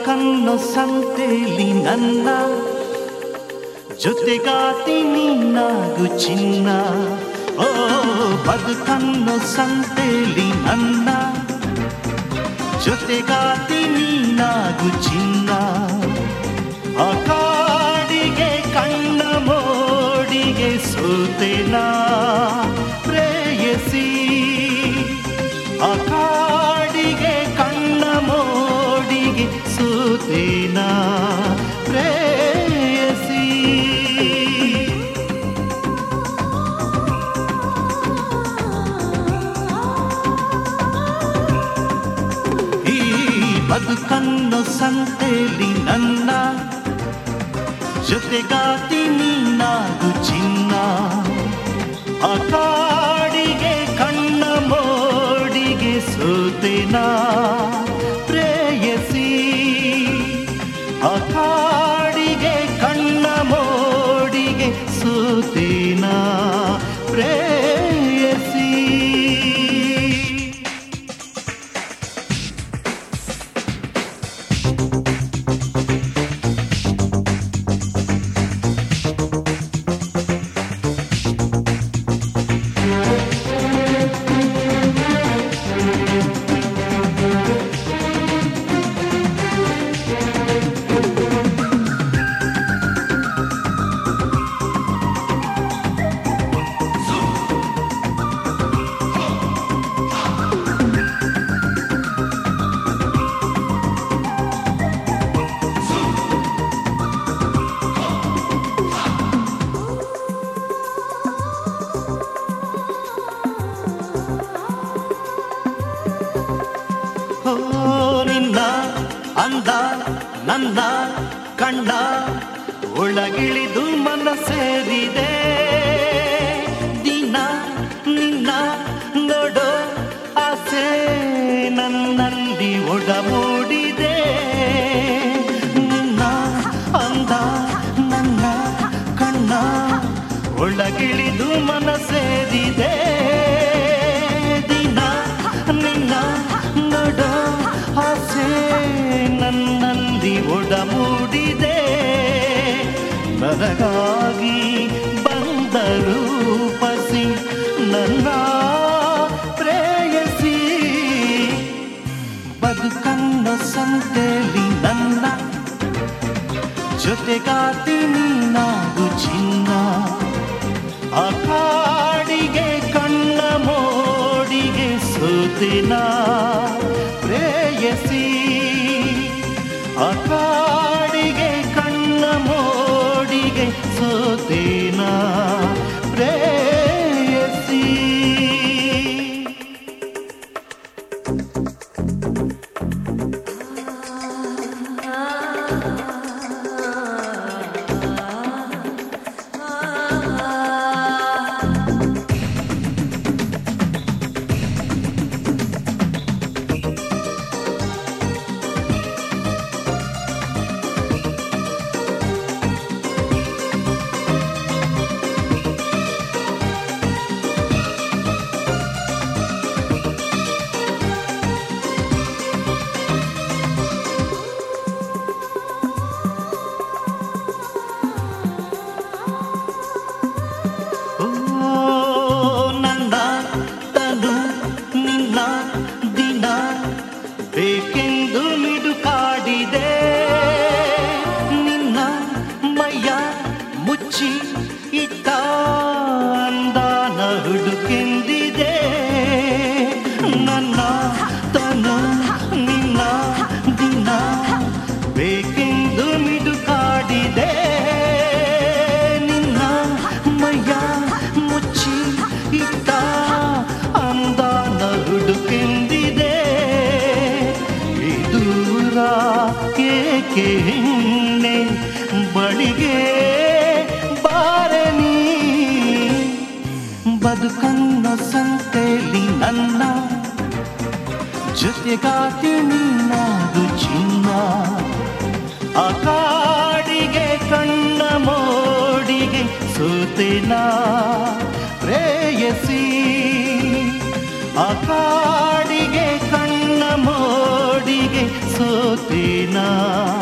ಬದುಕನ್ನು ಸಂತೆಲಿ ನನ್ನ ಜೊತೆಗಾತೀನಿ ನಾಗು ಚಿನ್ನ. ಓ ಬದುಕನ್ನು ಸಂತೆಲಿ ನನ್ನ ಜೊತೆಗಾತೀನಿ ನಾಗು ಚಿನ್ನ. ಆ ಕಾಡಿಗೆ ಕಣ್ಣ ಮೋಡಿಗೆ ಸೋತೆನಾ ಪ್ರೇಯಸಿ. ಆ ಕಾಡಿಗೆ ಕಣ್ಣ ಮೋಡಿಗೆ ಸೋತೆನಾ ಪ್ರೇಯಸಿ. ಈ ಬದುಕನ್ನು ಸಂತೆಲಿ ನನ್ನ ಜೊತೆಗಾತೀನಿ ನಾಗು ಚಿನ್ನ. ಆ ಕಾಡಿಗೆ ಕಣ್ಣ ಮೋಡಿಗೆ ಸೋತೆನಾ ಪ್ರೇಯಸಿ. ಆ ಕಾಡಿಗೆ ಕಣ್ಣ ಮೋಡಿಗೆ ಸೋತೆನಾ ಪ್ರೇಯಸಿ. ನಿನ್ನ ಅಂದ ನನ್ನ ಕಣ್ಣ ಒಳಗಿಳಿದು ಮನ ಸೇರಿದೆ. ದಿನ ನಿನ್ನ ನೋಡೋ ಆಸೆ ನನ್ನಲ್ಲಿ ಒಡಮೂಡಿದೆ. ನಿನ್ನ ಅಂದ ನನ್ನ ಕಣ್ಣ ಒಳಗಿಳಿದು ಮನ ಸೇರಿದೆ. ದಿನ ನಿನ್ನ ನೋಡೋ ಆಸೆ ನನ್ನಲ್ಲಿ ಒಡಮೂಡಿದೆ. ನನಗಾಗಿ ಬಂದ ರೂಪಸಿ ನನ್ನ ಪ್ರೇಯಸಿ. ಬದುಕನ್ನು ಸಂತೆಲಿ ನನ್ನ ಜೊತೆಗಾತೀನಿ ನಾಗು ಚಿನ್ನ. ಆ ಕಾಡಿಗೆ ಕಣ್ಣ ಮೋಡಿಗೆ ಸೋತೆನಾ ಪ್ರೇಯಸಿ. ಆ ಕಾಡಿಗೆ ಕಣ್ಣ ಮೋಡಿಗೆ ಸೋತೆನಾ ಪ್ರೇಯಸಿ. ಬೇಕೆಂದು ಮಿಡುಕಾಡಿದೆ. ನಿನ್ನ ಮೈಯ ಮುಚ್ಚಿ ಇಟ್ಟ ಅಂದಾನ ಹುಡುಕೆಂದಿದೆ. ನನ್ನ ತನು ನಿನ್ನ ದಿನ ಬೇಕೆಂದು ಮಿಡುಕಾಡಿದೆ. ನಿನ್ನ ಮೈಯ ಮುಚ್ಚಿ ಇಟ್ಟ ಅಂದಾನ ಹುಡುಕೆಂದಿದೆ. ಏಕೆ ಹೆಣ್ಣೆ ಬಳಿಗೆ ಬಾರೆ ನೀ. ಬದುಕನ್ನು ಸಂತೆಲಿ ನನ್ನ ಜೊತೆಗಾತೀನಿ ನಾಗು ಚಿನ್ನ. ಆ ಕಾಡಿಗೆ ಕಣ್ಣ ಮೋಡಿಗೆ ಸೋತೆನಾ ಪ್ರೇಯಸಿ. ಆ ಕಾಡಿಗೆ ಕಣ್ಣ ಮೋಡಿಗೆ ಸೋತೆನಾ ಸೋತೇನಾ